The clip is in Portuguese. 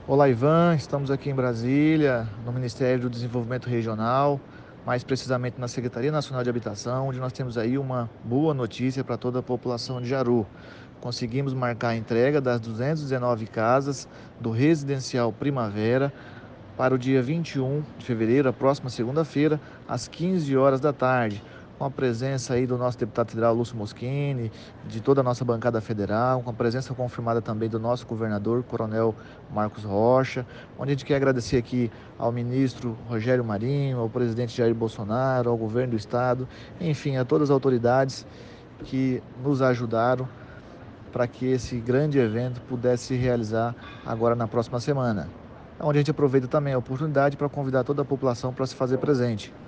Olá, Ivan. Estamos aqui em Brasília, no Ministério do Desenvolvimento Regional, mais precisamente na Secretaria Nacional de Habitação, onde nós temos aí uma boa notícia para toda a população de Jaru. Conseguimos marcar a entrega das 219 casas do Residencial Primavera para o dia 21 de fevereiro, a próxima segunda-feira, às 15 horas da tarde, com a presença aí do nosso deputado federal Lúcio Moschini, de toda a nossa bancada federal, com a presença confirmada também do nosso governador, Coronel Marcos Rocha, onde a gente quer agradecer aqui ao ministro Rogério Marinho, ao presidente Jair Bolsonaro, ao governo do estado, enfim, a todas as autoridades que nos ajudaram para que esse grande evento pudesse se realizar agora na próxima semana. Onde a gente aproveita também a oportunidade para convidar toda a população para se fazer presente.